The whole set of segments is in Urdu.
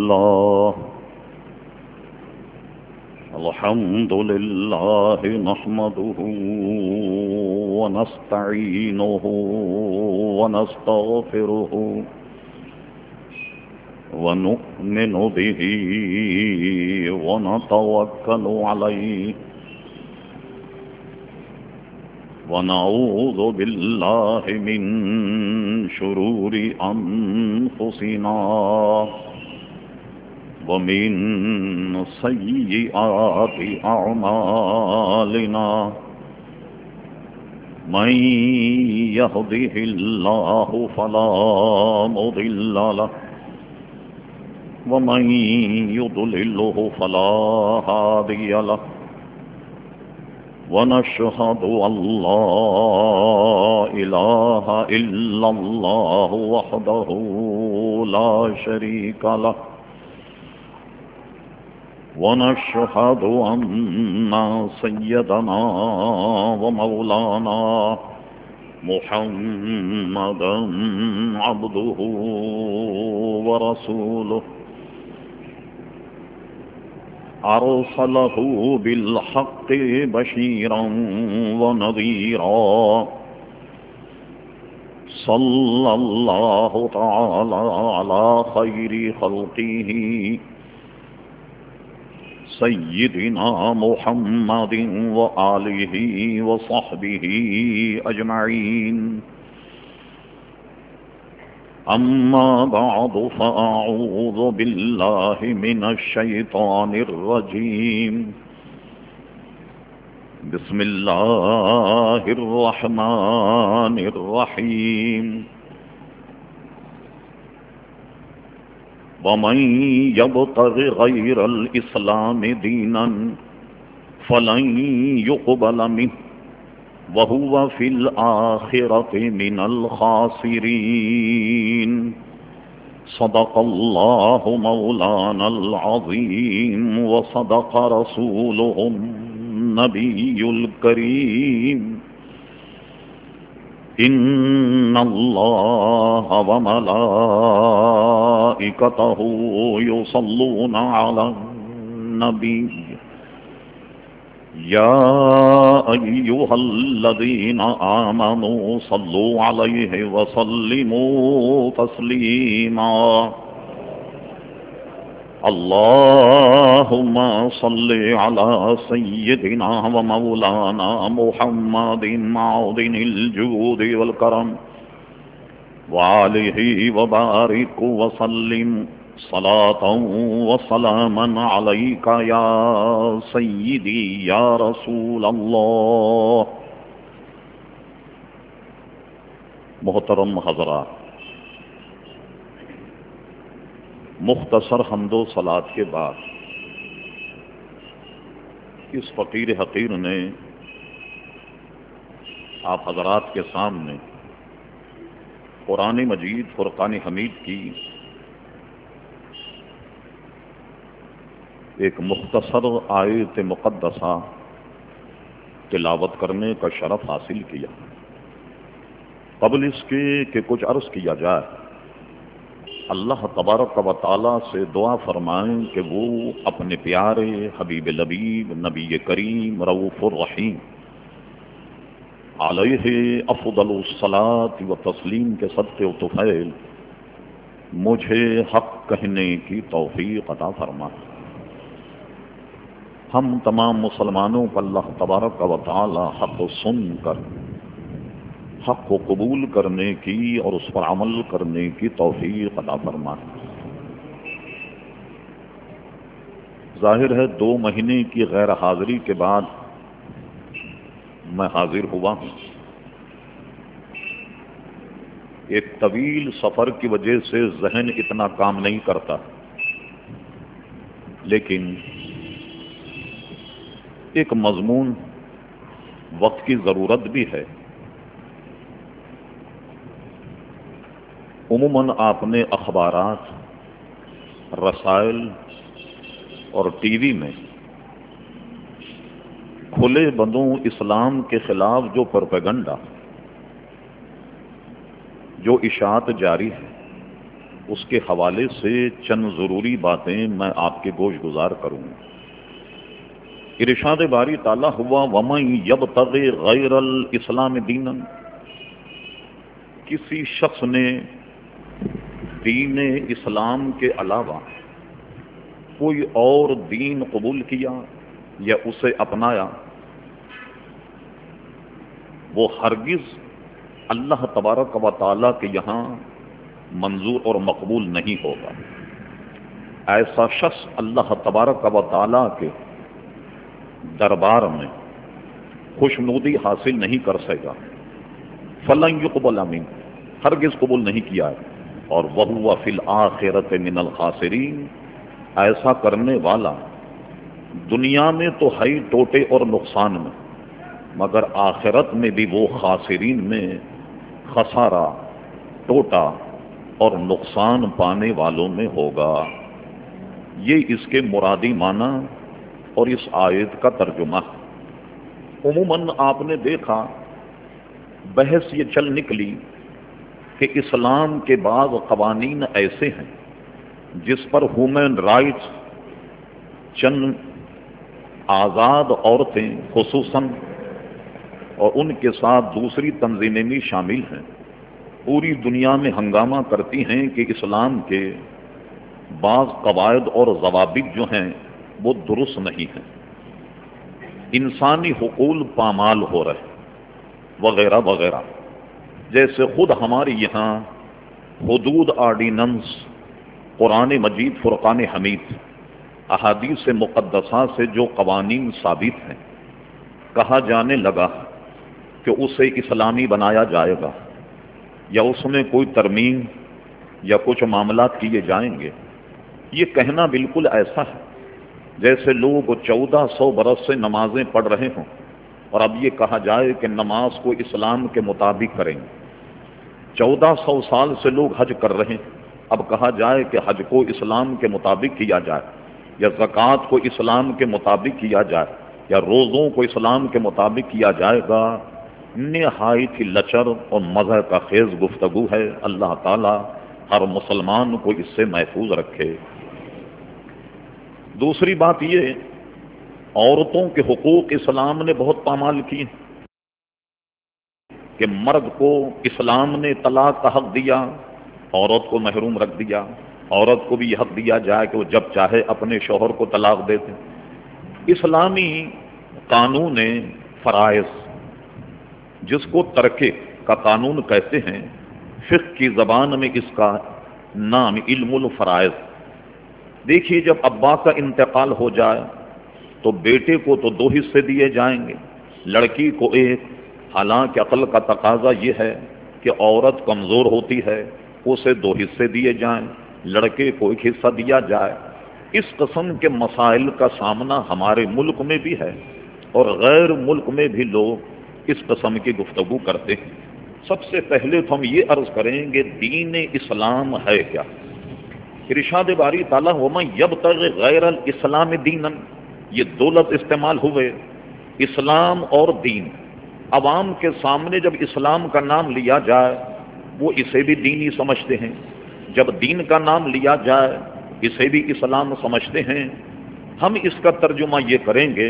لله الحمد لله نحمده ونستعينه ونستغفره ونؤمن به ونتوكل عليه ونعوذ بالله من شرور أنفسنا ومن سيئات أعمالنا من يهده الله فلا مضل له ومن يضلله فلا هادي له ونشهد أن لا إله إلا الله وحده لا شريك له ونشهد أن سيدنا ومولانا محمدا عبده ورسوله أرسله بالحق بشيرا ونذيرا صلى الله تعالى على خير خلقه سيدنا محمد وآله وصحبه أجمعين أما بعد فأعوذ بالله من الشيطان الرجيم بسم الله الرحمن الرحيم ومن يبتغ غير الإسلام دينا فلن يقبل منه وهو في الآخرة من الخاسرين صدق الله مولانا العظيم وصدق رسوله النبي الكريم إن الله وملائكته يصلون على النبي يا أيها الذين آمنوا صلوا عليه وسلموا تسليما اللهم صل على سيدنا ومولانا محمد معدن الجود والكرم وآله وبارك وسلم صلاة وسلاما عليك يا سيدي يا رسول الله. محترم حضرات، مختصر حمد و صلاۃ کے بعد اس فقیر حقیر نے آپ حضرات کے سامنے قرآن مجید فرقان حمید کی ایک مختصر آیت مقدسہ تلاوت کرنے کا شرف حاصل کیا. قبل اس کے کہ کچھ عرض کیا جائے، اللہ تبارک و تعالی سے دعا فرمائیں کہ وہ اپنے پیارے حبیب لبیب نبی کریم رؤوف الرحیم علیہ افضل الصلاۃ و تسلیم کے صدقے و طفیل مجھے حق کہنے کی توفیق عطا فرمائیں. ہم تمام مسلمانوں کو اللہ تبارک و تعالی حق سن کر حق کو قبول کرنے کی اور اس پر عمل کرنے کی توفیق عطا فرمائے. ظاہر ہے 2 مہینے کی غیر حاضری کے بعد میں حاضر ہوا ہوں. ایک طویل سفر کی وجہ سے ذہن اتنا کام نہیں کرتا، لیکن ایک مضمون وقت کی ضرورت بھی ہے. عموماً آپ نے اخبارات، رسائل اور ٹی وی میں کھلے بندوں اسلام کے خلاف جو پروپیگنڈا، جو اشاعت جاری ہے، اس کے حوالے سے چند ضروری باتیں میں آپ کے گوش گزار کروں. ارشاد باری تعالیٰ ہوا وَمَن يَبْتَغِ غَيْرَ الْإِسْلَامِ دِينًا، کسی شخص نے دین اسلام کے علاوہ کوئی اور دین قبول کیا یا اسے اپنایا، وہ ہرگز اللہ تبارک و تعالیٰ کے یہاں منظور اور مقبول نہیں ہوگا. ایسا شخص اللہ تبارک و تعالیٰ کے دربار میں خوشنودی حاصل نہیں کر سکے گا. فلن يقبل منہ، ہرگز قبول نہیں کیا ہے. اور وَهُوَ فِي الْآخِرَةِ مِنَ الْخَاسِرِينَ، ایسا کرنے والا دنیا میں تو ہے ٹوٹے اور نقصان میں، مگر آخرت میں بھی وہ خاسرین میں خسارہ، ٹوٹا اور نقصان پانے والوں میں ہوگا. یہ اس کے مرادی معنی اور اس آیت کا ترجمہ. عموماً آپ نے دیکھا بحث یہ چل نکلی کہ اسلام کے بعض قوانین ایسے ہیں جس پر ہیومن رائٹس، چند آزاد عورتیں خصوصاً اور ان کے ساتھ دوسری تنظیمیں بھی شامل ہیں، پوری دنیا میں ہنگامہ کرتی ہیں کہ اسلام کے بعض قواعد اور ضوابط جو ہیں وہ درست نہیں ہیں، انسانی حقوق پامال ہو رہے وغیرہ وغیرہ. جیسے خود ہمارے یہاں حدود آرڈیننس، قرآن مجید فرقان حمید، احادیث مقدسہ سے جو قوانین ثابت ہیں، کہا جانے لگا کہ اسے اسلامی بنایا جائے گا یا اس میں کوئی ترمیم یا کچھ معاملات کیے جائیں گے. یہ کہنا بالکل ایسا ہے جیسے لوگ 1400 برس سے نمازیں پڑھ رہے ہوں اور اب یہ کہا جائے کہ نماز کو اسلام کے مطابق کریں گے. 1400 سال سے لوگ حج کر رہے ہیں، اب کہا جائے کہ حج کو اسلام کے مطابق کیا جائے یا زکوٰۃ کو اسلام کے مطابق کیا جائے یا روزوں کو اسلام کے مطابق کیا جائے گا. نہایت ہی لچر اور مزہ کا خیز گفتگو ہے. اللہ تعالی ہر مسلمان کو اس سے محفوظ رکھے. دوسری بات یہ، عورتوں کے حقوق اسلام نے بہت پامال کی کہ مرد کو اسلام نے طلاق کا حق دیا، عورت کو محروم رکھ دیا. عورت کو بھی یہ حق دیا جائے کہ وہ جب چاہے اپنے شوہر کو طلاق دے دے. اسلامی قانون فرائض، جس کو ترکے کا قانون کہتے ہیں، فقہ کی زبان میں اس کا نام علم الفرائض. دیکھیے جب ابا کا انتقال ہو جائے تو بیٹے کو تو 2 حصے دیے جائیں گے، لڑکی کو 1. حالانکہ عقل کا تقاضا یہ ہے کہ عورت کمزور ہوتی ہے، اسے 2 حصے دیے جائیں، لڑکے کو 1 حصہ دیا جائے. اس قسم کے مسائل کا سامنا ہمارے ملک میں بھی ہے اور غیر ملک میں بھی لوگ اس قسم کی گفتگو کرتے ہیں. سب سے پہلے تو ہم یہ عرض کریں گے دین اسلام ہے کیا. ارشاد باری تعالیٰ وَمَن يَبْتَغِ غَيْرَ الْإِسْلَامِ دِينًا، یہ 2 لفظ استعمال ہوئے، اسلام اور دین. عوام کے سامنے جب اسلام کا نام لیا جائے وہ اسے بھی دینی سمجھتے ہیں، جب دین کا نام لیا جائے اسے بھی اسلام سمجھتے ہیں. ہم اس کا ترجمہ یہ کریں گے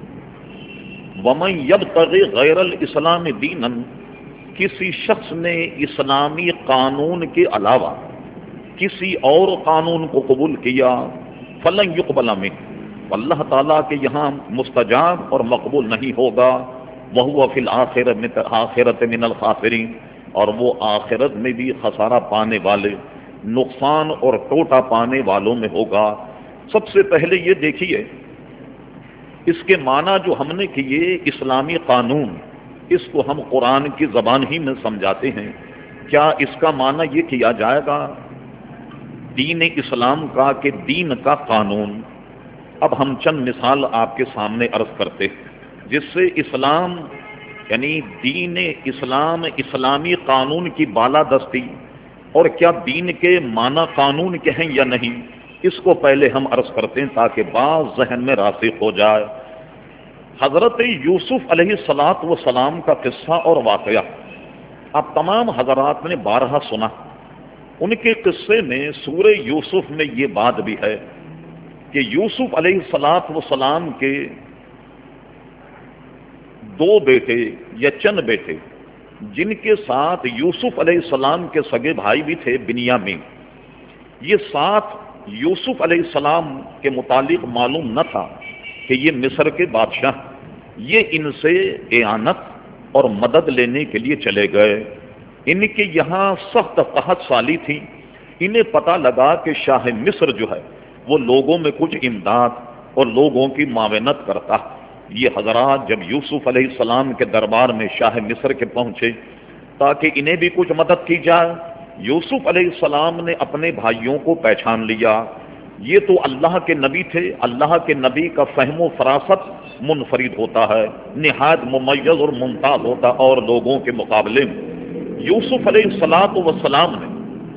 وَمَن يَبْتَغِ غَيْرَ الْإِسْلَامِ دِينًا، کسی شخص نے اسلامی قانون کے علاوہ کسی اور قانون کو قبول کیا، فلن يقبل منہ، اللہ تعالیٰ کے یہاں مستجاب اور مقبول نہیں ہوگا. وَهُوَ فِي الْآخِرَةِ مِنَ الْخَاسِرِينَ، اور وہ آخرت میں بھی خسارہ پانے والے، نقصان اور ٹوٹا پانے والوں میں ہوگا. سب سے پہلے یہ دیکھیے اس کے معنی جو ہم نے کیے، اسلامی قانون، اس کو ہم قرآن کی زبان ہی میں سمجھاتے ہیں. کیا اس کا معنی یہ کیا جائے گا دین اسلام کا کہ دین کا قانون؟ اب ہم چند مثال آپ کے سامنے عرض کرتے جس سے اسلام یعنی دین اسلام، اسلامی قانون کی بالادستی اور کیا دین کے معنی قانون کے ہیں یا نہیں، اس کو پہلے ہم عرض کرتے ہیں تاکہ بعض ذہن میں راسخ ہو جائے. حضرت یوسف علیہ السلام کا قصہ اور واقعہ آپ تمام حضرات نے بارہا سنا. ان کے قصے میں سورہ یوسف میں یہ بات بھی ہے کہ یوسف علیہ السلام کے دو بیٹے یا چند بیٹے جن کے ساتھ یوسف علیہ السلام کے سگے بھائی بھی تھے بنیامین، یہ ساتھ یوسف علیہ السلام کے متعلق معلوم نہ تھا کہ یہ مصر کے بادشاہ، یہ ان سے اعانت اور مدد لینے کے لیے چلے گئے۔ ان کے یہاں سخت قحط سالی تھی، انہیں پتہ لگا کہ شاہ مصر جو ہے وہ لوگوں میں کچھ امداد اور لوگوں کی معاونت کرتا۔ یہ حضرات جب یوسف علیہ السلام کے دربار میں شاہ مصر کے پہنچے تاکہ انہیں بھی کچھ مدد کی جائے، یوسف علیہ السلام نے اپنے بھائیوں کو پہچان لیا، یہ تو اللہ کے نبی تھے، اللہ کے نبی کا فہم و فراست منفرد ہوتا ہے، نہایت ممیز اور ممتاز ہوتا، اور لوگوں کے مقابلے میں یوسف علیہ السلام نے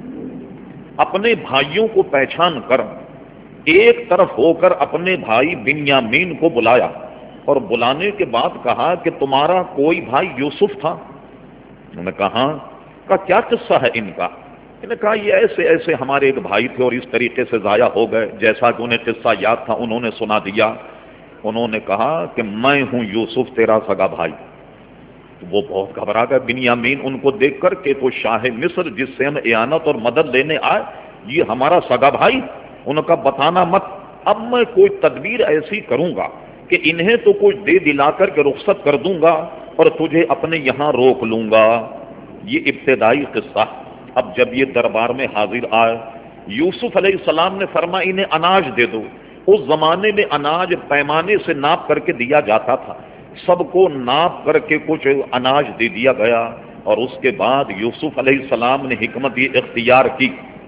اپنے بھائیوں کو پہچان کر ایک طرف ہو کر اپنے بھائی بنیامین کو بلایا، اور بلانے کے بعد کہا کہ تمہارا کوئی بھائی یوسف تھا؟ انہوں نے کہا کیا قصہ ہے ان کا؟ انہوں نے کہا یہ ایسے ایسے ہمارے ایک بھائی تھے اور اس طریقے سے ضائع ہو گئے، جیسا کہ انہیں قصہ یاد تھا انہوں نے سنا دیا۔ انہوں نے کہا کہ میں ہوں یوسف تیرا سگا بھائی۔ وہ بہت گھبرا گئے بنیامین ان کو دیکھ کر کہ تو شاہ مصر جس سے ہم اعانت اور مدد لینے آئے یہ ہمارا سگا بھائی؟ انہوں نے کہا بتانا مت، اب میں کوئی تدبیر ایسی کروں گا کہ انہیں تو کچھ دے دلا کر کے رخصت کر دوں گا اور تجھے اپنے یہاں روک لوں گا۔ یہ ابتدائی قصہ۔ اب جب یہ دربار میں حاضر آئے، یوسف علیہ السلام نے فرمایا انہیں اناج دے دو۔ اس زمانے میں اناج پیمانے سے ناپ کر کے دیا جاتا تھا، سب کو ناپ کر کے کچھ اناج دے دیا گیا، اور اس کے بعد یوسف علیہ السلام نے حکمت یہ اختیار کی،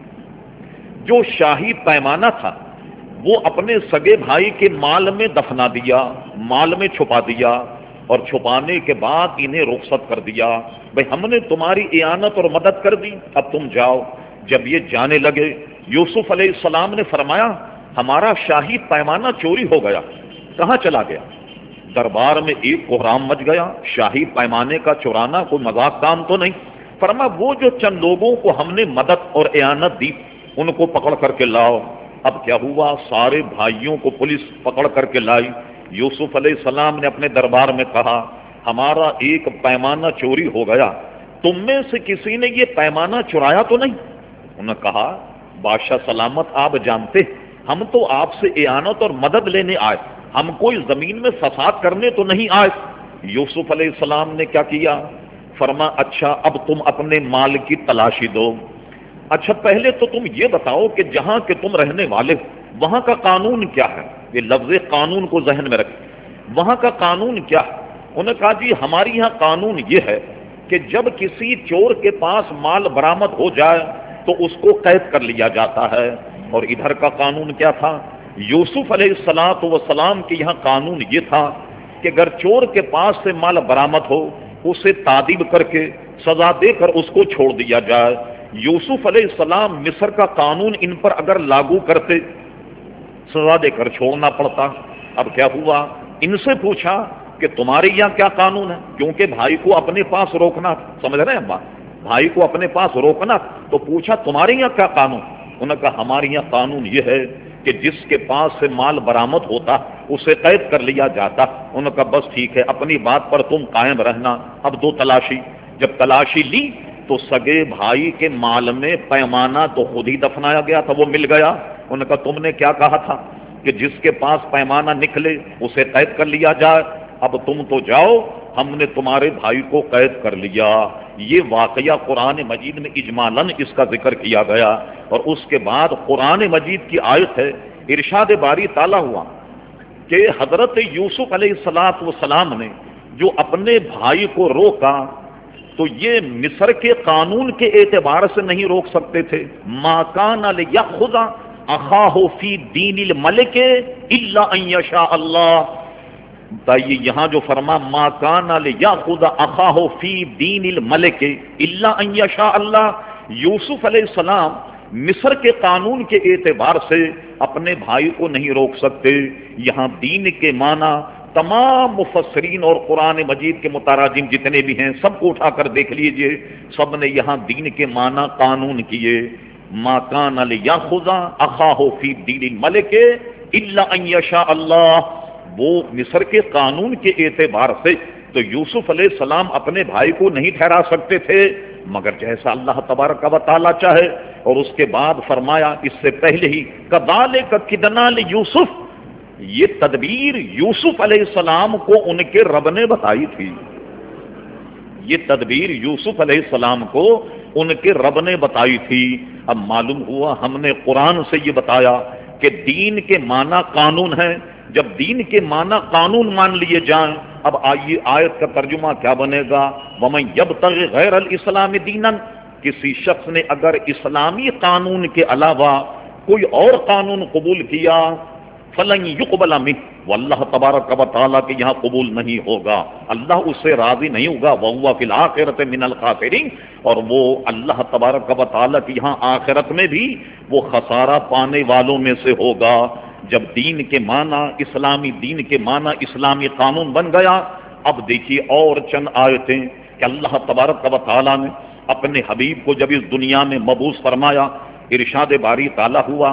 جو شاہی پیمانہ تھا وہ اپنے سگے بھائی کے مال میں دفنا دیا، مال میں چھپا دیا، اور چھپانے کے بعد انہیں رخصت کر دیا۔ بھئی ہم نے تمہاری اعانت اور مدد کر دی، اب تم جاؤ۔ جب یہ جانے لگے یوسف علیہ السلام نے فرمایا ہمارا شاہی پیمانہ چوری ہو گیا۔ کہاں چلا گیا؟ دربار میں ایک کوہرام مچ گیا، شاہی پیمانے کا چرانا کوئی مذاق کام تو نہیں۔ فرمایا وہ جو چند لوگوں کو ہم نے مدد اور اعانت دی ان کو پکڑ کر کے لاؤ۔ اب کیا ہوا؟ سارے بھائیوں کو پولیس پکڑ کر کے لائی۔ یوسف علیہ السلام نے اپنے دربار میں کہا ہمارا ایک پیمانہ چوری ہو گیا، تم میں سے کسی نے یہ پیمانہ چرایا تو نہیں؟ انہوں نے کہا بادشاہ سلامت آپ جانتے ہم تو آپ سے اعانت اور مدد لینے آئے، ہم کوئی زمین میں فساد کرنے تو نہیں آئے۔ یوسف علیہ السلام نے کیا کیا؟ فرما اچھا اب تم اپنے مال کی تلاشی دو۔ اچھا پہلے تو تم یہ بتاؤ کہ جہاں کہ تم رہنے والے وہاں کا قانون کیا ہے؟ یہ لفظ قانون کو ذہن میں رکھیں، وہاں کا قانون کیا ہے؟ انہوں نے کہا جی ہماری یہاں قانون یہ ہے کہ جب کسی چور کے پاس مال برآمد ہو جائے تو اس کو قید کر لیا جاتا ہے۔ اور ادھر کا قانون کیا تھا؟ یوسف علیہ السلام کے یہاں قانون یہ تھا کہ اگر چور کے پاس سے مال برآمد ہو اسے تعذیب کر کے سزا دے کر اس کو چھوڑ دیا جائے۔ یوسف علیہ السلام مصر کا قانون ان پر اگر لاگو کرتے سزا دے کر چھوڑنا پڑتا۔ اب کیا ہوا؟ ان سے پوچھا کہ تمہارے یہاں کیا قانون ہے، کیونکہ بھائی کو اپنے پاس روکنا، سمجھ رہے ہیں بات، بھائی کو اپنے پاس روکنا، تو پوچھا تمہارے یہاں کیا قانون؟ انہوں نے کہا ہمارے یہاں قانون یہ ہے کہ جس کے پاس سے مال برآمد ہوتا اسے قید کر لیا جاتا۔ انہوں نے کہا بس ٹھیک ہے اپنی بات پر تم قائم رہنا۔ اب دو تلاشی، جب تلاشی لی تو سگے بھائی کے مال میں پیمانہ تو خود ہی دفنایا گیا تھا، وہ مل گیا۔ انہوں نے کہا تم نے کیا کہا تھا کہ جس کے پاس پیمانہ نکلے اسے قید کر لیا جائے، اب تم تو جاؤ، ہم نے تمہارے بھائی کو قید کر لیا۔ یہ واقعہ قرآن مجید میں اجمالاً اس کا ذکر کیا گیا، اور اس کے بعد قرآن مجید کی آیت ہے، ارشاد باری تعالیٰ ہوا کہ حضرت یوسف علیہ السلام نے جو اپنے بھائی کو روکا تو یہ مصر کے قانون کے اعتبار سے نہیں روک سکتے تھے۔ ما کان لیأخذ اخاہ فی دین الملک الا ان یشاء اللہ۔ بتائیے یہاں جو فرما ما کان لیأخذ اخاہ فی دین الملک الا ان یشاء اللہ، یوسف علیہ السلام مصر کے قانون کے اعتبار سے اپنے بھائی کو نہیں روک سکتے۔ یہاں دین کے معنی تمام مفسرین اور قرآن مجید کے متراجم جتنے بھی ہیں سب کو اٹھا کر دیکھ لیجئے، سب نے یہاں دین کے معنی قانون کیے۔ ما کان لیاخذ اخاہ فی دین الملک الا ان یشاء اللہ، وہ مصر کے قانون کے اعتبار سے تو یوسف علیہ السلام اپنے بھائی کو نہیں ٹھہرا سکتے تھے مگر جیسا اللہ تبارک و تعالی چاہے۔ اور اس کے بعد فرمایا اس سے پہلے ہی کذالک کدنا لیوسف، یہ تدبیر یوسف علیہ السلام کو ان کے رب نے بتائی تھی، یہ تدبیر یوسف علیہ السلام کو ان کے رب نے بتائی تھی۔ اب معلوم ہوا ہم نے قرآن سے یہ بتایا کہ دین کے معنی قانون ہے، جب دین کے معنی قانون مان لیے جائیں، اب آئیے آیت کا ترجمہ کیا بنے گا؟ وَمَن يَبْتَغِ غَيْرَ الْإِسْلَامِ دِينًا، کسی شخص نے اگر اسلامی قانون کے علاوہ کوئی اور قانون قبول کیا فَلَن يُقْبَلَ مِنْهُ، واللہ تبارک و تعالیٰ کے یہاں قبول نہیں ہوگا، اللہ اس سے راضی نہیں ہوگا۔ وَهُوَ فِي الْآخِرَةِ مِنَ الْخَاسِرِينَ، اور وہ اللہ تبارک و تعالیٰ کے یہاں آخرت میں بھی وہ خسارہ پانے والوں میں سے ہوگا۔ جب دین کے معنی اسلامی دین کے معنی اسلامی قانون بن گیا، اب دیکھیے اور چند آیتیں کہ اللہ تبارک و تعالیٰ نے اپنے حبیب کو جب اس دنیا میں مبعوث فرمایا، ارشاد باری تعالیٰ ہوا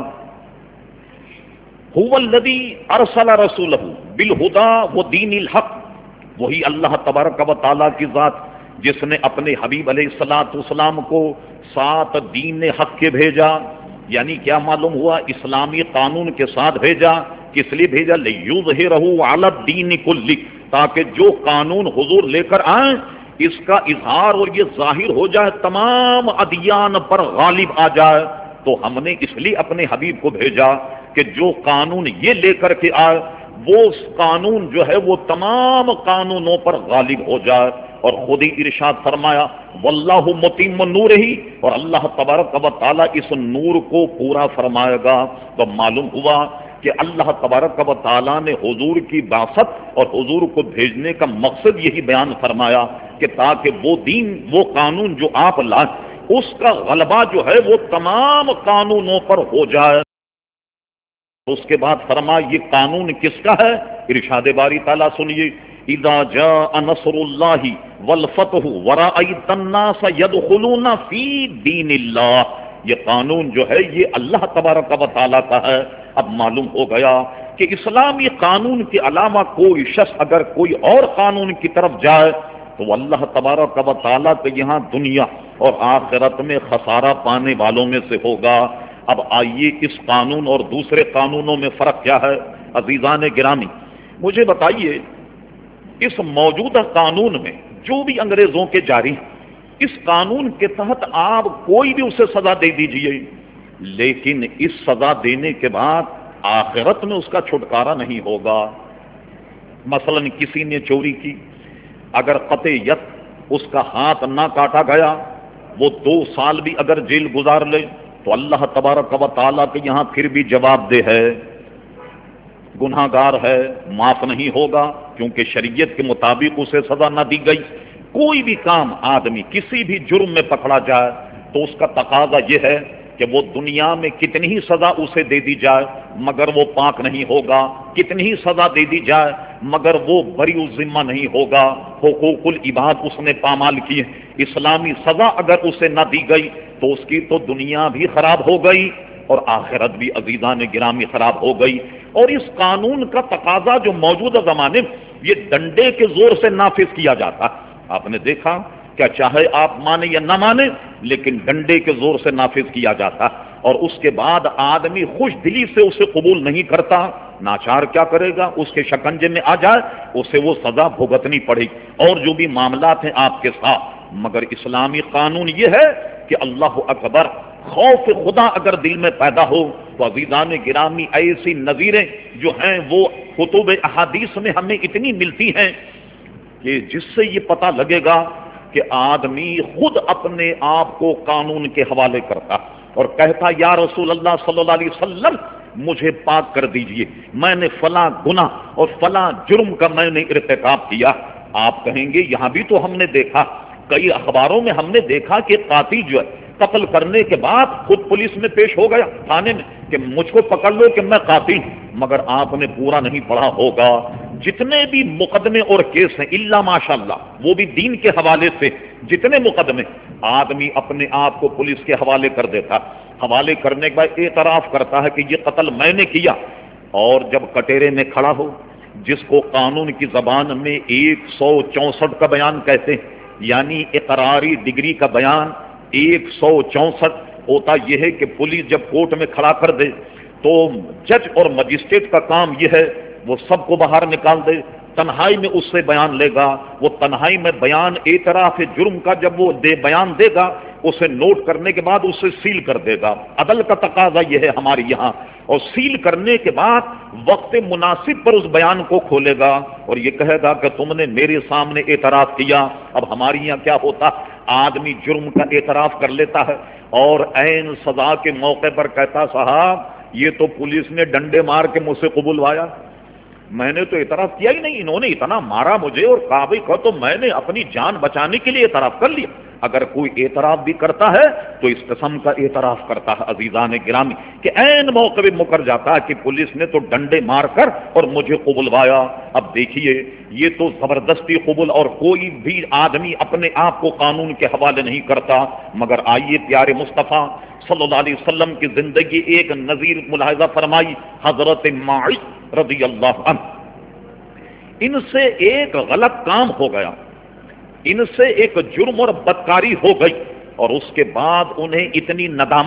هو الذی ارسل رسولہ بالہدی ودین الحق، وہی اللہ تبارک و تعالیٰ کی ذات جس نے اپنے حبیب علیہ الصلوۃ والسلام کو ساتھ دین حق کے بھیجا، یعنی کیا معلوم ہوا؟ اسلامی قانون کے ساتھ بھیجا۔ کس لیے بھیجا؟ لیظہرہ علی الدین کلہ، تاکہ جو قانون حضور لے کر آئیں اس کا اظہار اور یہ ظاہر ہو جائے، تمام ادیان پر غالب آ جائے۔ تو ہم نے اس لیے اپنے حبیب کو بھیجا کہ جو قانون یہ لے کر کے آئے وہ قانون جو ہے وہ تمام قانونوں پر غالب ہو جائے۔ اور خود ہی ارشاد فرمایا واللہ متم نورہ، اور اللہ تبارک و تعالیٰ اس نور کو پورا فرمائے گا۔ تو معلوم ہوا کہ اللہ تبارک و تعالیٰ نے حضور کی بعثت اور حضور کو بھیجنے کا مقصد یہی بیان فرمایا کہ تاکہ وہ دین وہ قانون جو آپ لائیں اس کا غلبہ جو ہے وہ تمام قانونوں پر ہو جائے۔ اس کے بعد فرمایا یہ قانون کس کا ہے؟ ارشاد باری تعالیٰ سنیے، اذا جاء نصر اللہ والفتح ورأیت الناس يدخلون فی دین اللہ، یہ قانون جو ہے یہ اللہ تبارک و تعالیٰ کا ہے۔ اب معلوم ہو گیا کہ اسلامی قانون کے علاوہ کوئی شخص اگر کوئی اور قانون کی طرف جائے تو اللہ تبارک و تعالیٰ کے یہاں دنیا اور آخرت میں خسارہ پانے والوں میں سے ہوگا۔ اب آئیے اس قانون اور دوسرے قانونوں میں فرق کیا ہے؟ عزیزان گرامی مجھے بتائیے، اس موجودہ قانون میں جو بھی انگریزوں کے جاری ہیں، اس قانون کے تحت آپ کوئی بھی اسے سزا دے دیجئے، لیکن اس سزا دینے کے بعد آخرت میں اس کا چھٹکارا نہیں ہوگا۔ مثلا کسی نے چوری کی، اگر قطع یت اس کا ہاتھ نہ کاٹا گیا، وہ 2 سال بھی اگر جیل گزار لے تو اللہ تبارک و تعالیٰ کے یہاں پھر بھی جواب دہ ہے، گناہ گار ہے، معاف نہیں ہوگا، کیونکہ شریعت کے مطابق اسے سزا نہ دی گئی۔ کوئی بھی کام آدمی کسی بھی جرم میں پکڑا جائے تو اس کا تقاضا یہ ہے کہ وہ دنیا میں کتنی ہی سزا اسے دے دی جائے مگر وہ پاک نہیں ہوگا، کتنی ہی سزا دے دی جائے مگر وہ بری الذمہ نہیں ہوگا، حقوق العباد اس نے پامال کی ہے۔ اسلامی سزا اگر اسے نہ دی گئی تو اس کی تو دنیا بھی خراب ہو گئی اور آخرت بھی عزیزان گرامی خراب ہو گئی۔ اور اس قانون کا تقاضا جو موجودہ زمانے میں یہ ڈنڈے کے زور سے نافذ کیا جاتا، آپ نے دیکھا کیا، چاہے آپ مانے یا نہ مانے لیکن ڈنڈے کے زور سے نافذ کیا جاتا، اور اس کے بعد آدمی خوش دلی سے اسے قبول نہیں کرتا، ناچار کیا کرے گا؟ اس کے شکنجے میں آ جائے اسے وہ سزا بھگتنی پڑے گی، اور جو بھی معاملات ہیں آپ کے ساتھ۔ مگر اسلامی قانون یہ ہے کہ اللہ اکبر، خوف خدا اگر دل میں پیدا ہو تو عزیزان گرامی ایسی نظیریں جو ہیں وہ کتب احادیث میں ہمیں اتنی ملتی ہیں کہ جس سے یہ پتہ لگے گا کہ آدمی خود اپنے آپ کو قانون کے حوالے کرتا اور کہتا یا رسول اللہ صلی اللہ علیہ وسلم مجھے پاک کر دیجئے، میں نے فلاں گناہ اور فلاں جرم کا میں نے ارتکاب کیا۔ آپ کہیں گے یہاں بھی تو ہم نے دیکھا، کئی اخباروں میں ہم نے دیکھا کہ قاتل جو ہے قتل کرنے کے بعد خود پولیس میں پیش ہو گیا تھانے میں کہ مجھ کو پکڑ لو کہ میں قاتل ہوں، مگر آپ نے پورا نہیں پڑھا ہوگا جتنے بھی مقدمے اور کیس ہیں الا ماشاءاللہ وہ بھی دین کے حوالے سے، جتنے مقدمے آدمی اپنے آپ کو پولیس کے حوالے کر دیتا، حوالے کرنے کے بعد اعتراف کرتا ہے کہ یہ قتل میں نے کیا، اور جب کٹہرے میں کھڑا ہو، جس کو قانون کی زبان میں 164 کا بیان کہتے ہیں، یعنی اقراری ڈگری کا بیان 164 ہوتا یہ ہے کہ پولیس جب کورٹ میں کھڑا کر دے تو جج اور مجسٹریٹ کا کام یہ ہے وہ سب کو باہر نکال دے، تنہائی میں اس سے بیان لے گا، وہ تنہائی میں بیان اعتراف جرم کا جب وہ بیان دے گا اسے نوٹ کرنے کے بعد اسے سیل کر دے گا، عدل کا تقاضا یہ ہے ہمارے یہاں، اور سیل کرنے کے بعد وقت مناسب پر اس بیان کو کھولے گا اور یہ کہے گا کہ تم نے میرے سامنے اعتراف کیا۔ اب ہمارے یہاں کیا ہوتا، آدمی جرم کا اعتراف کر لیتا ہے اور عین سزا کے موقع پر کہتا صاحب یہ تو پولیس نے ڈنڈے مار کے مجھ سے قبولوایا، میں نے تو اعتراف کیا ہی نہیں، انہوں نے اتنا مارا مجھے اور قابل کو تو میں نے اپنی جان بچانے کے لیے اعتراف کر لیا۔ اگر کوئی اعتراف بھی کرتا ہے تو اس قسم کا اعتراف کرتا ہے عزیزان گرامی کہ عین موقع پہ مکر جاتا ہے کہ پولیس نے تو ڈنڈے مار کر اور مجھے قبولوایا۔ اب دیکھیے یہ تو زبردستی قبول، اور کوئی بھی آدمی اپنے آپ کو قانون کے حوالے نہیں کرتا، مگر آئیے پیارے مصطفیٰ صلی اللہ علیہ وسلم کی زندگی ایک نظیر ملاحظہ فرمائی، حضرت ماعز رضی اللہ عنہ، ان سے ایک غلط کام ہو گیا، ان سے ایک جرم اور بدکاری ہو گئی، اور اس کے بعد انہیں اتنی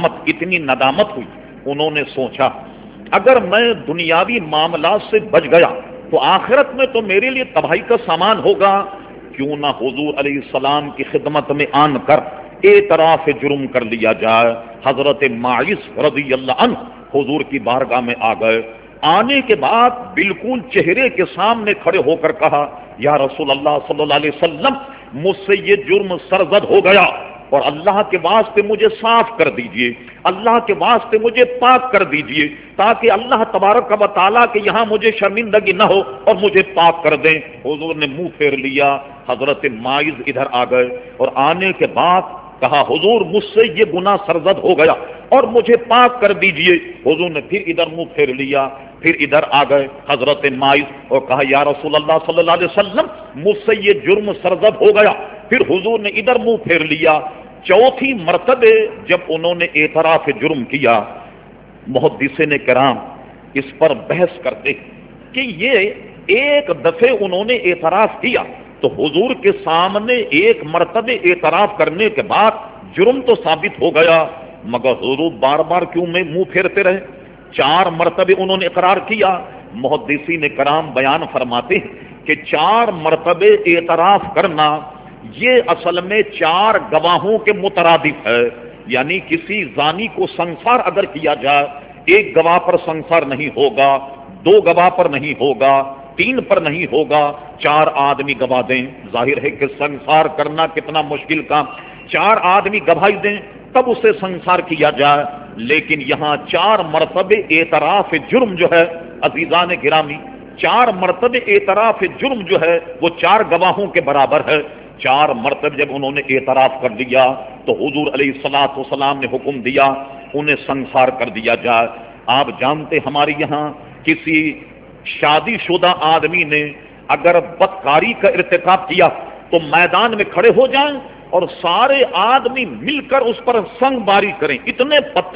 ندامت ہوئی، انہوں نے سوچا اگر میں دنیاوی معاملات سے بچ گیا تو آخرت میں تو میرے لیے تباہی کا سامان ہوگا، کیوں نہ حضور علیہ السلام کی خدمت میں آن کر اعتراف جرم کر لیا جائے۔ حضرت ماعز رضی اللہ عنہ حضور کی بارگاہ میں آ گئے، آنے کے بعد بالکل چہرے کے سامنے کھڑے ہو کر کہا یا رسول اللہ صلی اللہ علیہ وسلم مجھ سے یہ جرم سرزد ہو گیا اور اللہ کے واسطے مجھے صاف کر دیجئے، اللہ کے واسطے مجھے پاک کر دیجئے تاکہ اللہ تبارک و تعالیٰ کے یہاں مجھے شرمندگی نہ ہو اور مجھے پاک کر دیں۔ حضور نے منہ پھیر لیا، حضرت ماعز ادھر آ گئے اور آنے کے بعد کہا حضور مجھ سے یہ گناہ سرزد ہو گیا اور مجھے پاک کر دیجئے۔ حضور نے پھر ادھر منہ پھیر لیا، پھر ادھر آ گئے حضرت ماعز اور کہا یا رسول اللہ صلی اللہ علیہ وسلم مجھ سے یہ جرم سرزد ہو گیا، پھر حضور نے ادھر منہ پھیر لیا۔ چوتھی مرتبہ جب انہوں نے اعتراف جرم کیا، محدثین کرام اس پر بحث کرتے کہ یہ ایک دفعہ انہوں نے اعتراف کیا تو حضور کے سامنے ایک مرتبہ اعتراف کرنے کے بعد جرم تو ثابت ہو گیا، مگر حضور بار بار کیوں میں منہ پھیرتے رہے؟ 4 مرتبہ انہوں نے اقرار کیا۔ محدثین کرام بیان فرماتے ہیں کہ 4 مرتبہ اعتراف کرنا یہ اصل میں 4 گواہوں کے مترادف ہے، یعنی کسی زانی کو سنسار اگر کیا جائے، 1 گواہ پر سنسار نہیں ہوگا، 2 گواہ پر نہیں ہوگا، 3 پر نہیں ہوگا، 4 آدمی گواہ دیں۔ ظاہر ہے کہ سنسار کرنا کتنا مشکل کام، 4 آدمی گواہی دیں تب اسے سنسار کیا جائے، لیکن یہاں 4 مرتبہ اعتراف جرم جو ہے عزیزان گرامی، 4 مرتبہ اعتراف جرم جو ہے وہ 4 گواہوں کے برابر ہے۔ 4 مرتبہ جب انہوں نے اعتراف کر دیا تو حضور علیہ الصلوۃ والسلام نے حکم دیا انہیں سنسار کر دیا جائے۔ آپ جانتے ہمارے یہاں کسی شادی شدہ آدمی نے اگر بدکاری کا ارتکاب کیا تو میدان میں کھڑے ہو جائیں اور سارے آدمی مل کر اس پر سنگ باری کریں، اتنے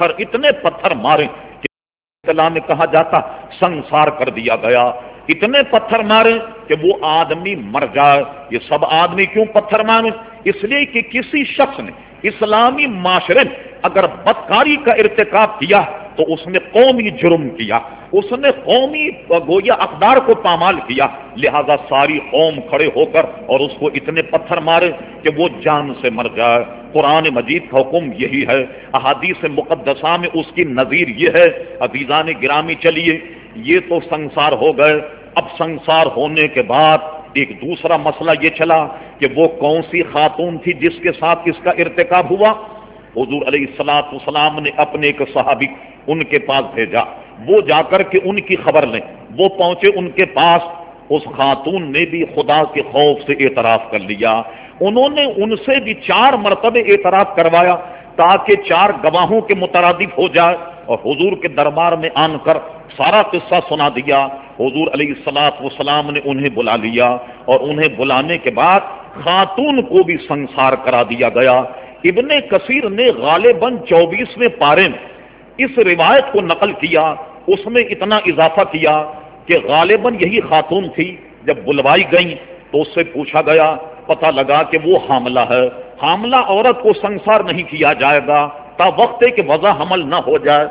پتھر ماریں کہ اصطلاح میں کہا جاتا سنسار کر دیا گیا، اتنے پتھر ماریں کہ وہ آدمی مر جائے۔ یہ سب آدمی کیوں پتھر ماریں؟ اس لیے کہ کسی شخص نے اسلامی معاشرے میں اگر بدکاری کا ارتکاب کیا تو اس نے قومی جرم کیا، اس نے قومی گویا اقدار کو پامال کیا، لہذا ساری قوم کھڑے ہو کر اور اس کو اتنے پتھر مارے کہ وہ جان سے مر جائے۔ قرآن مجید کا حکم یہی ہے، احادیث مقدسہ میں اس کی نظیر یہ ہے۔ عزیزان گرامی چلیے یہ تو سنسار ہو گئے، اب سنسار ہونے کے بعد ایک دوسرا مسئلہ یہ چلا کہ وہ کون سی خاتون تھی جس کے ساتھ اس کا ارتکاب ہوا۔ حضور علیہ الصلوۃ والسلام نے اپنے ایک صحابی ان کے پاس بھیجا، وہ جا کر کے ان کی خبر لیں، وہ پہنچے ان کے پاس، اس خاتون نے بھی خدا کے خوف سے اعتراف کر لیا، انہوں نے ان سے بھی 4 مرتبہ اعتراف کروایا تاکہ 4 گواہوں کے مترادف ہو جائے۔ اور حضور کے دربار میں آن کر سارا قصہ سنا دیا۔ حضور علیہ السلام نے انہیں بلا لیا اور انہیں بلانے کے بعد خاتون کو بھی سنسار کرا دیا گیا۔ ابن کثیر نے غالباً 24ویں پارے میں اس روایت کو نقل کیا، اس میں اتنا اضافہ کیا کہ غالباً یہی خاتون تھی۔ جب بلوائی گئی تو اس سے پوچھا گیا، پتہ لگا کہ وہ حاملہ ہے۔ حاملہ عورت کو سنسار نہیں کیا جائے گا تا وقت کہ وضع حمل نہ ہو جائے۔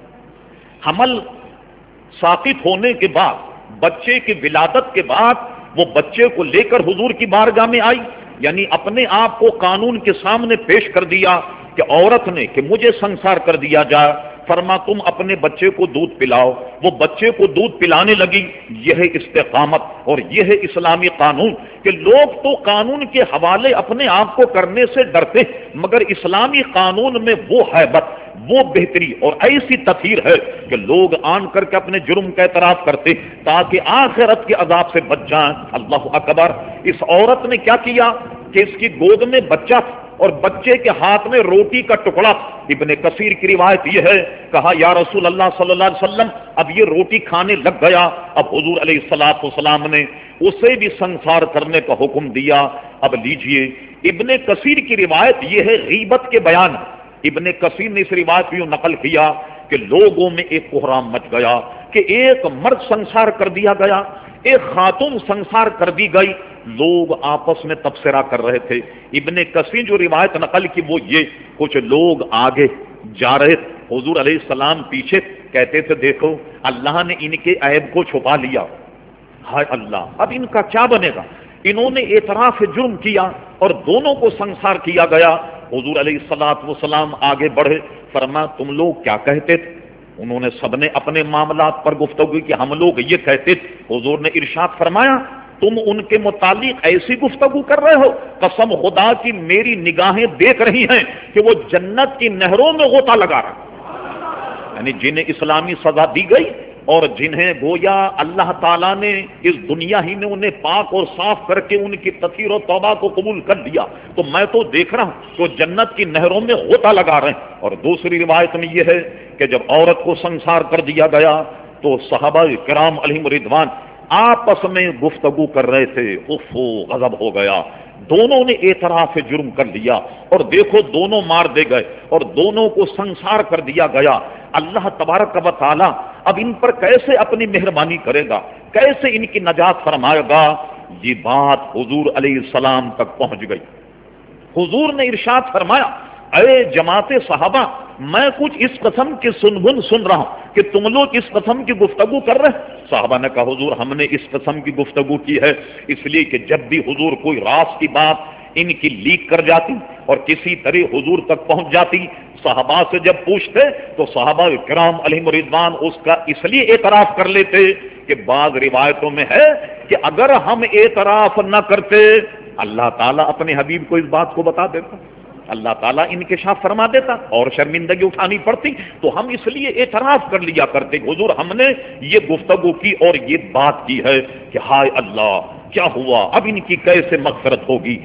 حمل ساقط ہونے کے بعد، بچے کی ولادت کے بعد وہ بچے کو لے کر حضور کی بارگاہ میں آئی، یعنی اپنے آپ کو قانون کے سامنے پیش کر دیا کہ عورت نے کہ مجھے سنسار کر دیا جائے۔ فرما تم اپنے بچے کو دودھ پلاؤ۔ وہ بچے کو دودھ پلانے لگی۔ یہ ہے استقامت اور یہ ہے اسلامی قانون کہ لوگ تو قانون کے حوالے اپنے آپ کو کرنے سے ڈرتے، مگر اسلامی قانون میں وہ ہیبت، وہ بہتری اور ایسی تطہیر ہے کہ لوگ آن کر کے اپنے جرم کا اعتراف کرتے تاکہ آخرت کے عذاب سے بچ جائیں۔ اللہ اکبر۔ اس عورت نے کیا کیا کہ اس کی گود میں بچہ تھا اور بچے کے ہاتھ میں روٹی کا ٹکڑا۔ ابن کثیر کی روایت یہ ہے، کہا یا رسول اللہ صلی اللہ علیہ وسلم اب یہ روٹی کھانے لگ گیا۔ اب حضور علیہ السلام نے اسے بھی سنسار کرنے کا حکم دیا۔ اب لیجئے، ابن کثیر کی روایت یہ ہے، غیبت کے بیان۔ ابن کثیر نے اس روایت کو نقل کیا کہ لوگوں میں ایک کوہرام مچ گیا کہ ایک مرد سنسار کر دیا گیا، ایک خاتون سنسار کر دی گئی۔ لوگ آپس میں تبصرہ کر رہے تھے۔ ابن کثیر جو روایت نقل کی وہ یہ، کچھ لوگ آگے جا رہے تھے، حضور علیہ السلام پیچھے، کہتے تھے دیکھو اللہ نے ان کے عیب کو چھپا لیا۔ ہائے اللہ، اب ان کا کیا بنے گا؟ انہوں نے اعتراف جرم کیا اور دونوں کو سنسار کیا گیا۔ حضور علیہ السلام آگے بڑھے، فرما تم لوگ کیا کہتے تھے؟ انہوں نے سب نے اپنے معاملات پر گفتگو کی، ہم لوگ یہ کہتے تھے۔ حضور نے ارشاد فرمایا تم ان کے متعلق ایسی گفتگو کر رہے ہو، قسم خدا کی میری نگاہیں دیکھ رہی ہیں کہ وہ جنت کی نہروں میں غوطہ لگا رہا ہے۔ یعنی جنہیں اسلامی سزا دی گئی اور جنہیں گویا اللہ تعالیٰ نے اس دنیا ہی میں انہیں پاک اور صاف کر کے ان کی تطہیر و توبہ کو قبول کر دیا، تو میں تو دیکھ رہا ہوں کہ وہ جنت کی نہروں میں غوطہ لگا رہے ہیں۔ اور دوسری روایت میں یہ ہے کہ جب عورت کو سنسار کر دیا گیا تو صحابہ کرام علیہم رضوان آپس میں گفتگو کر رہے تھے۔ غضب ہو گیا، دونوں نے اعتراف جرم کر لیا اور دیکھو دونوں مار دے گئے اور دونوں کو سنسار کر دیا گیا۔ اللہ تبارک و تعالی اب ان پر کیسے اپنی مہربانی کرے گا، کیسے ان کی نجات فرمائے گا؟ یہ بات حضور علیہ السلام تک پہنچ گئی۔ حضور نے ارشاد فرمایا، اے جماعت صحابہ، میں کچھ اس قسم کی سنگن سن رہا ہوں کہ تم لوگ اس قسم کی گفتگو کر رہے ہیں۔ صحابہ نے کہا حضور ہم نے اس قسم کی گفتگو کی ہے اس لیے کہ جب بھی حضور کوئی راز کی بات ان کی لیک کر جاتی اور کسی طرح حضور تک پہنچ جاتی، صحابہ سے جب پوچھتے تو صحابہ کرام علیہم رضوان اس کا اس لیے اعتراف کر لیتے کہ بعض روایتوں میں ہے کہ اگر ہم اعتراف نہ کرتے اللہ تعالیٰ اپنے حبیب کو اس بات کو بتا دیتا، اللہ تعالیٰ انکشاف فرما دیتا اور شرمندگی اٹھانی پڑتی، تو ہم اس لیے اعتراف کر لیا کرتے حضور ہم نے یہ گفتگو کی اور یہ بات کی ہے کہ ہائے اللہ کیا ہوا، اب ان کی کیسے مغفرت ہوگی،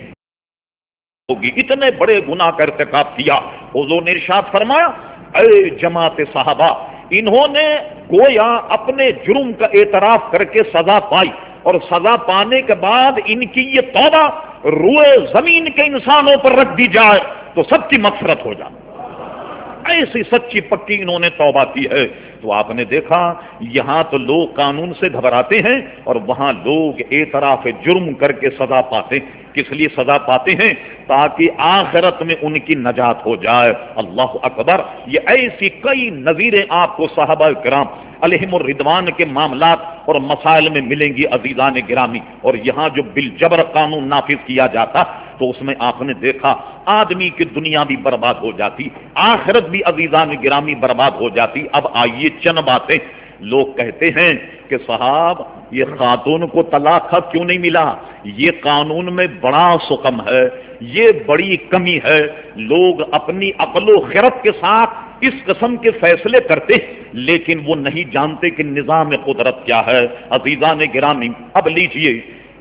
اتنے بڑے گناہ کا ارتکاب کیا۔ حضور نے ارشاد فرمایا، اے جماعت صحابہ، انہوں نے گویا اپنے جرم کا اعتراف کر کے سزا پائی اور سزا پانے کے بعد ان کی یہ توبہ روئے زمین کے انسانوں پر رکھ دی جائے تو سب کی مغفرت ہو جائے، ایسی سچی پکی انہوں نے توبہ کی ہے۔ تو آپ نے دیکھا یہاں تو لوگ قانون سے گھبراتے ہیں اور وہاں لوگ اعتراف جرم کر کے سزا پاتے ہیں۔ کس لیے سزا پاتے ہیں؟ تاکہ آخرت میں ان کی نجات ہو جائے۔ اللہ اکبر۔ یہ ایسی کئی نظیریں آپ کو صحابہ کرام علیہم الرضوان کے معاملات اور مسائل میں ملیں گی عزیزان گرامی۔ اور یہاں جو بالجبر قانون نافذ کیا جاتا تو اس میں آپ نے دیکھا آدمی کی دنیا بھی برباد ہو جاتی، آخرت بھی عزیزان گرامی برباد ہو جاتی۔ اب آئیے چند باتیں۔ لوگ کہتے ہیں کہ صاحب یہ خاتون کو طلاق حق کیوں نہیں ملا، یہ قانون میں بڑا سقم ہے، یہ بڑی کمی ہے۔ لوگ اپنی عقل و خرد کے ساتھ اس قسم کے فیصلے کرتے لیکن وہ نہیں جانتے کہ نظام قدرت کیا ہے۔ عزیزان گرامی اب لیجئے،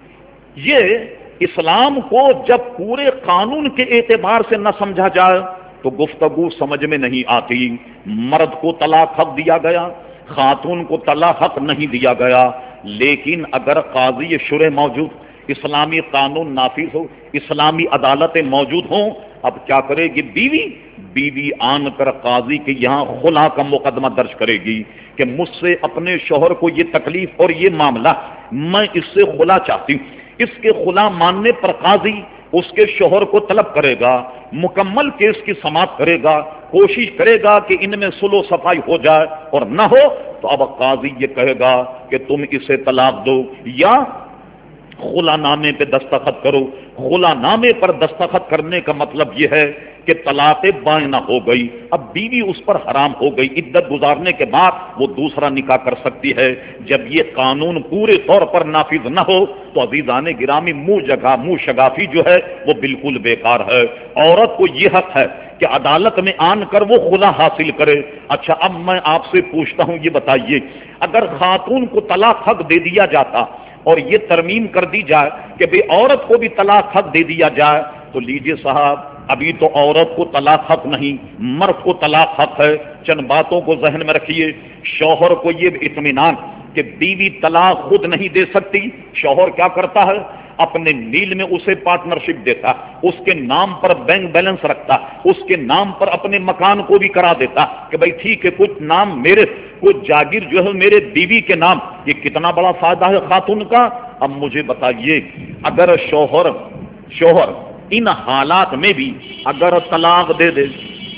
یہ اسلام کو جب پورے قانون کے اعتبار سے نہ سمجھا جائے تو گفتگو سمجھ میں نہیں آتی. مرد کو طلاق حق دیا گیا، خاتون کو طلاق حق نہیں دیا گیا. لیکن اگر قاضی شرع موجود، اسلامی قانون نافذ ہو، اسلامی عدالتیں موجود ہوں، اب کیا کرے گی بیوی آن کر قاضی کے یہاں خلا کا مقدمہ درج کرے گی کہ مجھ سے اپنے شوہر کو یہ تکلیف اور یہ معاملہ، میں اس سے خلا چاہتی ہوں. اس کے خلا ماننے پر قاضی اس کے شوہر کو طلب کرے گا، مکمل کیس کی سماعت کرے گا، کوشش کرے گا کہ ان میں صلح و صفائی ہو جائے، اور نہ ہو تو اب قاضی یہ کہے گا کہ تم اسے طلاق دو یا خلا نامے پہ دستخط کرو. خلا نامے پر دستخط کرنے کا مطلب یہ ہے کہ طلاق بائنہ ہو گئی، اب بیوی اس پر حرام ہو گئی. عدت گزارنے کے بعد وہ دوسرا نکاح کر سکتی ہے. جب یہ قانون پورے طور پر نافذ نہ ہو تو عزیزان گرامی منہ شگافی جو ہے وہ بالکل بیکار ہے. عورت کو یہ حق ہے کہ عدالت میں آن کر وہ خلا حاصل کرے. اچھا، اب میں آپ سے پوچھتا ہوں، یہ بتائیے اگر خاتون کو طلاق حق دے دیا جاتا اور یہ ترمیم کر دی جائے کہ بھئی عورت کو بھی طلاق حق دے دیا جائے، تو لیجئے صاحب، ابھی تو عورت کو طلاق حق نہیں، مرد کو طلاق حق ہے. چند باتوں کو ذہن میں رکھیے. شوہر کو یہ اطمینان کہ بیوی طلاق خود نہیں دے سکتی، شوہر کیا کرتا ہے؟ اپنے نیل میں اسے پارٹنرشپ دیتا، اس کے نام پر بینک بیلنس رکھتا، اس کے نام پر اپنے مکان کو بھی کرا دیتا کہ بھائی ٹھیک ہے، کچھ نام میرے، کچھ جاگیر جو ہے میرے بیوی کے نام. یہ کتنا بڑا فائدہ ہے خاتون کا. اب مجھے بتائیے اگر شوہر ان حالات میں بھی اگر طلاق دے دے،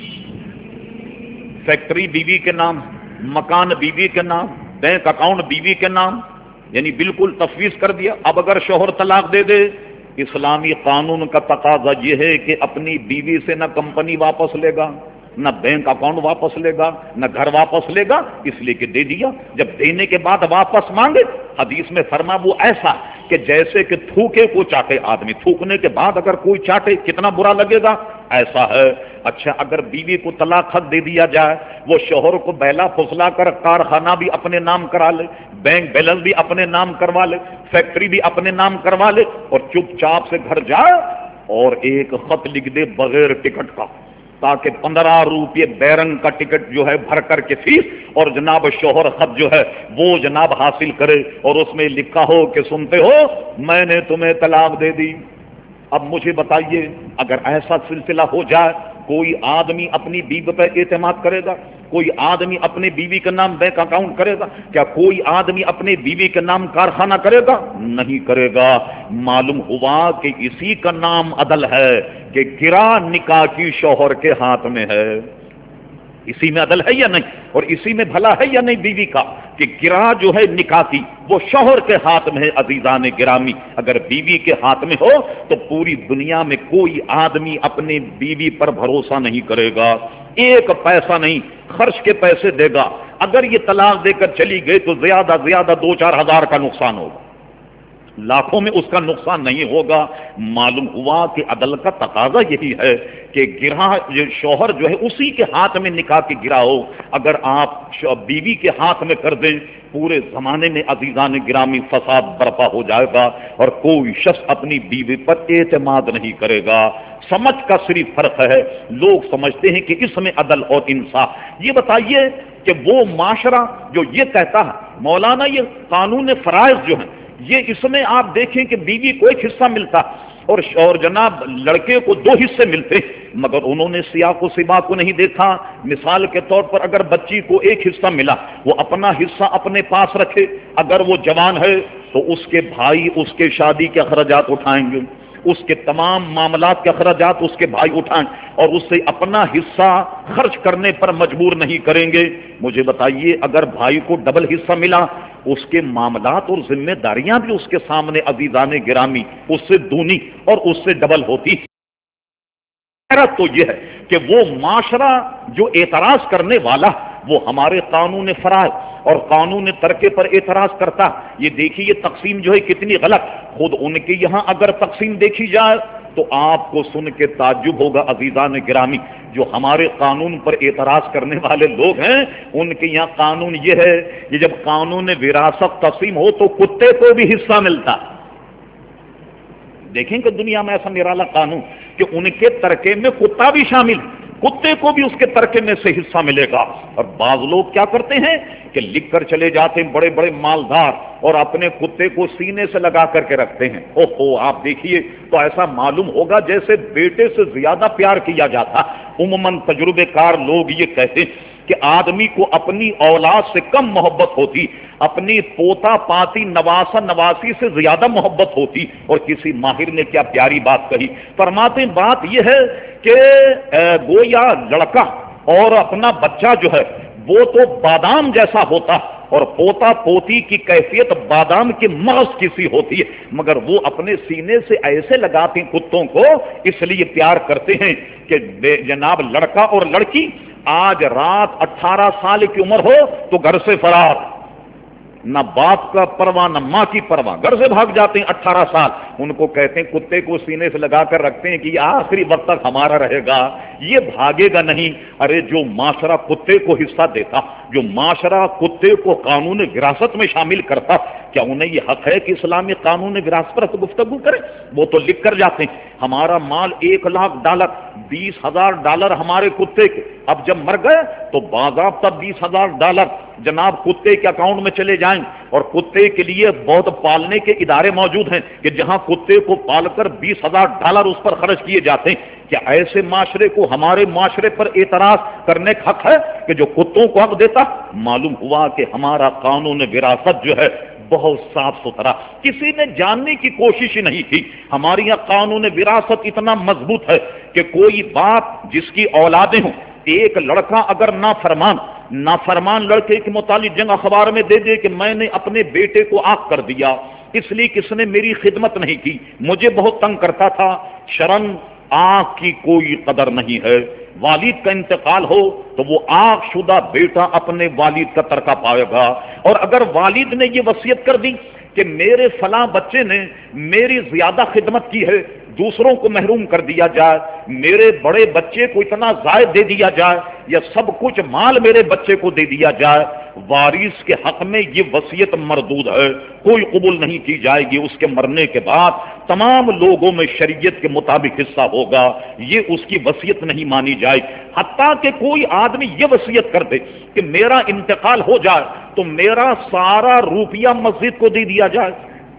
فیکٹری بیوی کے نام، مکان بیوی کے نام، بینک اکاؤنٹ بیوی کے نام، یعنی بالکل تفویض کر دیا. اب اگر شوہر طلاق دے دے، اسلامی قانون کا تقاضا یہ ہے کہ اپنی بیوی سے نہ کمپنی واپس لے گا، نہ بینک اکاؤنٹ واپس لے گا، نہ گھر واپس لے گا، اس لیے کہ دے دیا. جب دینے کے بعد واپس مانگے، حدیث میں فرما وہ ایسا کہ جیسے کہ تھوکے کو چاٹے آدمی، تھوکنے کے بعد اگر کوئی چاٹے کتنا برا لگے گا، ایسا ہے. اچھا، اگر بیوی کو طلاق حق دے دیا جائے، وہ شوہر کو بہلا پھسلا کر کارخانہ بھی اپنے نام کرا لے، بینک بیلنس بھی اپنے نام کروا لے، فیکٹری بھی اپنے نام کروا لے، اور چپ چاپ سے گھر جائے اور ایک خط لکھ دے بغیر ٹکٹ کا، تاکہ 15 روپے بیرنگ کا ٹکٹ جو ہے بھر کر کے فیس، اور جناب شوہر خط جو ہے وہ جناب حاصل کرے، اور اس میں لکھا ہو کہ سنتے ہو میں نے تمہیں طلاق دے دی. اب مجھے بتائیے اگر ایسا سلسلہ ہو جائے، کوئی آدمی اپنی بیوی پر اعتماد کرے گا؟ کوئی آدمی اپنے بیوی کے نام بینک اکاؤنٹ کرے گا؟ کیا کوئی آدمی اپنے بیوی کے نام کارخانہ کرے گا؟ نہیں کرے گا. معلوم ہوا کہ اسی کا نام عدل ہے کہ گرا نکاح کی شوہر کے ہاتھ میں ہے. اسی میں عدل ہے یا نہیں، اور اسی میں بھلا ہے یا نہیں بیوی کا کہ گرا جو ہے نکاح کی وہ شوہر کے ہاتھ میں ہے. عزیزان گرامی، اگر بیوی کے ہاتھ میں ہو تو پوری دنیا میں کوئی آدمی اپنے بیوی پر بھروسہ نہیں کرے گا، ایک پیسہ نہیں، خرچ کے پیسے دے گا. اگر یہ طلاق دے کر چلی گئی تو زیادہ 2-4 ہزار کا نقصان ہوگا، لاکھوں میں اس کا نقصان نہیں ہوگا. معلوم ہوا کہ عدل کا تقاضا یہی ہے کہ گرہ شوہر جو ہے اسی کے ہاتھ میں نکاح کی گرا ہو. اگر آپ بیوی کے ہاتھ میں کر دیں، پورے زمانے میں عزیزان گرامی فساد برپا ہو جائے گا، اور کوئی شخص اپنی بیوی پر اعتماد نہیں کرے گا. سمجھ کا صرف فرق ہے. لوگ سمجھتے ہیں کہ اس میں عدل اور انصاف. یہ بتائیے کہ وہ معاشرہ جو یہ کہتا ہے، مولانا یہ قانون فرائض جو ہیں، یہ اس میں آپ دیکھیں کہ بیوی کو ایک حصہ ملتا اور جناب لڑکے کو 2 حصے ملتے، مگر انہوں نے سیاق و سباق کو نہیں دیکھا. مثال کے طور پر اگر بچی کو ایک حصہ ملا، وہ اپنا حصہ اپنے پاس رکھے. اگر وہ جوان ہے تو اس کے بھائی اس کے شادی کے اخراجات اٹھائیں گے، اس کے تمام معاملات کے اخراجات اس کے بھائی اٹھائیں، اور اس سے اپنا حصہ خرچ کرنے پر مجبور نہیں کریں گے. مجھے بتائیے اگر بھائی کو ڈبل حصہ ملا، اس کے معاملات اور ذمہ داریاں بھی اس کے سامنے عزیزان گرامی اس سے دونی اور اس سے ڈبل ہوتی. تو یہ ہے کہ وہ معاشرہ جو اعتراض کرنے والا وہ ہمارے قانون فرائض اور قانون ترکے پر اعتراض کرتا. یہ دیکھیے یہ تقسیم جو ہے کتنی غلط. خود ان کے یہاں اگر تقسیم دیکھی جائے تو آپ کو سن کے تعجب ہوگا عزیزان گرامی. جو ہمارے قانون پر اعتراض کرنے والے لوگ ہیں ان کے یہاں قانون یہ ہے کہ جب قانون وراثت تقسیم ہو تو کتے کو بھی حصہ ملتا. دیکھیں کہ دنیا میں ایسا نرالا قانون کہ ان کے ترکے میں کتا بھی شامل. کتے کو بھی اس کے ترکے میں سے حصہ ملے گا۔ اور بعض لوگ کیا کرتے ہیں کہ لکھ کر چلے جاتے ہیں بڑے بڑے مالدار، اور اپنے کتے کو سینے سے لگا کر کے رکھتے ہیں۔ اوہو، آپ دیکھیے تو ایسا معلوم ہوگا جیسے بیٹے سے زیادہ پیار کیا جاتا۔ عموماً تجربے کار لوگ یہ کہتے ہیں کہ آدمی کو اپنی اولاد سے کم محبت ہوتی، اپنی پوتا پاتی نواسا نواسی سے زیادہ محبت ہوتی۔ اور کسی ماہر نے کیا پیاری بات کہی، فرماتے ہیں بات یہ ہے کہ گویا لڑکا اور اپنا بچہ جو ہے وہ تو بادام جیسا ہوتا، اور پوتا پوتی کی کیفیت بادام کے مغز کسی ہوتی ہے، مگر وہ اپنے سینے سے ایسے لگاتے ہیں کتوں کو، اس لیے پیار کرتے ہیں کہ جناب لڑکا اور لڑکی آج رات 18 سال کی عمر ہو تو گھر سے فرار، نہ باپ کا پرواہ نہ ماں کی پرواہ، گھر سے بھاگ جاتے ہیں 18 سال۔ ان کو کہتے ہیں کتے کو سینے سے لگا کر رکھتے ہیں کہ یہ آخری وقت تک ہمارا رہے گا، یہ بھاگے گا نہیں۔ ارے جو معاشرہ کتے کو حصہ دیتا، جو معاشرہ کتے کو قانون وراثت میں شامل کرتا، کیا انہیں یہ حق ہے کہ اسلامی قانون وراثت پر گفتگو کرے؟ وہ تو لکھ کر جاتے ہیں ہمارا مال $1,00,000، $20,000 ہمارے کتے کے، اب جب مر گئے تو باضابطہ $20,000 جناب کتے کے اکاؤنٹ میں چلے جائیں، اور کتے کے لیے بہت پالنے کے ادارے موجود ہیں کہ جہاں کتے کو پال کر $20,000 اس پر خرچ کیے جاتے ہیں۔ کیا ایسے معاشرے کو ہمارے معاشرے پر اعتراض کرنے کا حق ہے کہ جو کتوں کو حق دیتا؟ معلوم ہوا کہ ہمارا قانون وراثت جو ہے بہت صاف ستھرا، کسی نے جاننے کی کوشش ہی نہیں کی۔ ہمارے یہاں قانون وراثت اتنا مضبوط ہے کہ کوئی باپ جس کی اولادیں ہوں، ایک لڑکا اگر نافرمان لڑکے کے متعلق جنگ اخبار میں دے دے کہ میں نے اپنے بیٹے کو آگ کر دیا اس لیے کہ اس نے میری خدمت نہیں کی، مجھے بہت تنگ کرتا تھا، شرم آگ کی کوئی قدر نہیں ہے۔ والد کا انتقال ہو تو وہ آگ شدہ بیٹا اپنے والد کا ترکہ پائے گا، اور اگر والد نے یہ وصیت کر دی کہ میرے فلاں بچے نے میری زیادہ خدمت کی ہے، دوسروں کو محروم کر دیا جائے، میرے بڑے بچے کو اتنا زائد دے دیا جائے، یا سب کچھ مال میرے بچے کو دے دیا جائے، وارث کے حق میں یہ وصیت مردود ہے، کوئی قبول نہیں کی جائے گی۔ اس کے مرنے کے بعد تمام لوگوں میں شریعت کے مطابق حصہ ہوگا، یہ اس کی وصیت نہیں مانی جائے۔ حتیٰ کہ کوئی آدمی یہ وصیت کر دے کہ میرا انتقال ہو جائے تو میرا سارا روپیہ مسجد کو دے دیا جائے،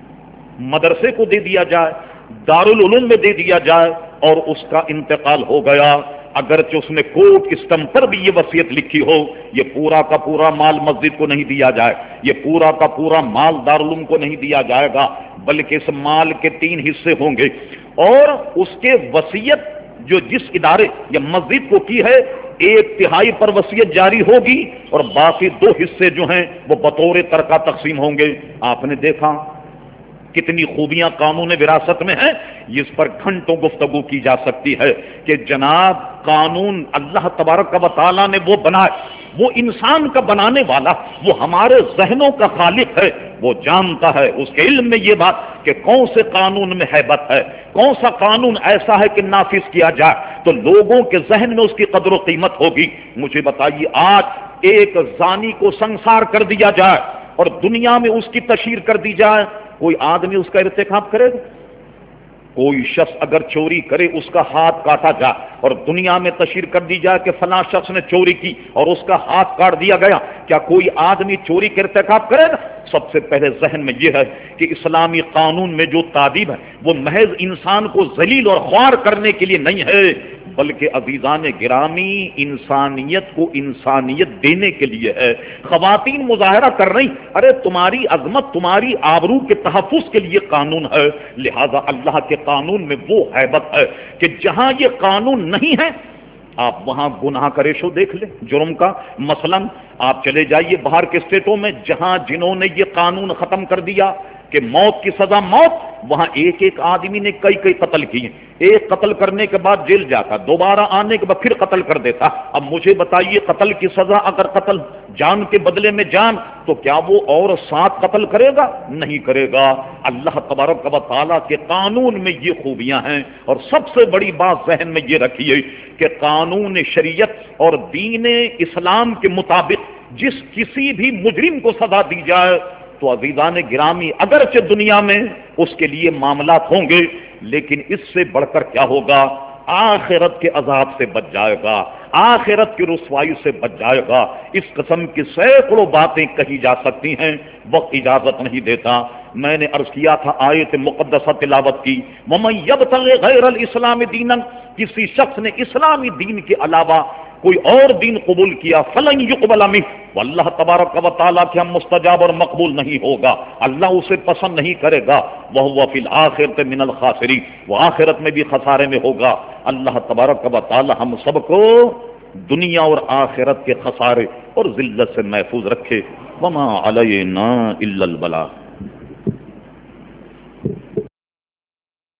مدرسے کو دے دیا جائے، دارالعلوم میں دے دیا جائے، اور اس کا انتقال ہو گیا، اگرچہ اس نے کوٹ اسٹمپ پر بھی یہ وصیت لکھی ہو، یہ پورا کا پورا مال مسجد کو نہیں دیا جائے، یہ پورا کا پورا مال دارالعلوم کو نہیں دیا جائے گا، بلکہ اس مال کے 3 حصے ہوں گے، اور اس کے وصیت جو جس ادارے یا مسجد کو کی ہے 1/3 پر وصیت جاری ہوگی، اور باقی 2 حصے جو ہیں وہ بطور ترکہ تقسیم ہوں گے۔ آپ نے دیکھا کتنی خوبیاں قانون وراثت میں ہیں، اس پر گھنٹوں گفتگو کی جا سکتی ہے کہ جناب قانون اللہ تبارک و تعالیٰ نے وہ بنائے، وہ انسان کا بنانے والا، وہ ہمارے ذہنوں کا خالق ہے، وہ جانتا ہے، اس کے علم میں یہ بات کہ کون سے قانون میں ہیبت ہے، کون سا قانون ایسا ہے کہ نافذ کیا جائے تو لوگوں کے ذہن میں اس کی قدر و قیمت ہوگی۔ مجھے بتائیے آج ایک زانی کو سنسار کر دیا جائے اور دنیا میں اس کی تشہیر کر دی جائے، کوئی آدمی اس کا ارتکاب کرے گا؟ کوئی شخص اگر چوری کرے اس کا ہاتھ کاٹا جائے اور دنیا میں تشہیر کر دی جائے کہ فلاں شخص نے چوری کی اور اس کا ہاتھ کاٹ دیا گیا، کیا کوئی آدمی چوری کا ارتکاب کرے گا؟ سب سے پہلے ذہن میں یہ ہے کہ اسلامی قانون میں جو تعدیب ہے وہ محض انسان کو ذلیل اور خوار کرنے کے لیے نہیں ہے، بلکہ عزیزان گرامی انسانیت کو انسانیت دینے کے لیے ہے۔ خواتین مظاہرہ کر رہی، ارے تمہاری عظمت تمہاری آبرو کے تحفظ کے لیے قانون ہے، لہذا اللہ کے قانون میں وہ ہیبت ہے کہ جہاں یہ قانون نہیں ہے آپ وہاں گناہ کا ریشو دیکھ لیں جرم کا۔ مثلا آپ چلے جائیے باہر کے اسٹیٹوں میں جنہوں نے یہ قانون ختم کر دیا کہ موت کی سزا موت، وہاں ایک آدمی نے کئی قتل کیے، ایک قتل کرنے کے بعد جیل جاتا، دوبارہ آنے کے بعد پھر قتل کر دیتا۔ اب مجھے بتائیے قتل کی سزا اگر قتل جان کے بدلے میں جان تو کیا وہ اور 7 قتل کرے گا؟ نہیں کرے گا۔ اللہ تبارک و تعالیٰ کے قانون میں یہ خوبیاں ہیں، اور سب سے بڑی بات ذہن میں یہ رکھیے کہ قانون شریعت اور دین اسلام کے مطابق جس کسی بھی مجرم کو سزا دی جائے تو عزیزان گرامی اگرچہ دنیا میں اس کے لیے معاملات ہوں گے، لیکن اس سے بڑھ کر کیا ہوگا؟ آخرت کے عذاب سے بچ جائے گا، آخرت کی رسوائی سے بچ جائے گا۔ اس قسم کی سینکڑوں باتیں کہی جا سکتی ہیں، وقت اجازت نہیں دیتا۔ میں نے عرض کیا تھا آیت مقدسہ تلاوت کی، وَمَن يَبْتَغِ غَيْرَ الْإِسْلَامِ دِينًا، کسی شخص نے اسلامی دین کے علاوہ کوئی اور دین قبول کیا، فلن يقبل منہ، واللہ تبارک و تعالیٰ کے ہم مستجاب اور مقبول نہیں ہوگا، اللہ اسے پسند نہیں کرے گا، وَهُوَ فِي الْآخِرَةِ مِنَ الْخَاسِرِينَ، وہ آخرت میں بھی خسارے میں ہوگا۔ اللہ تبارک و تعالیٰ ہم سب کو دنیا اور آخرت کے خسارے اور ذلت سے محفوظ رکھے۔ وَمَا عَلَيْنَا إِلَّا الْبَلَاغُ۔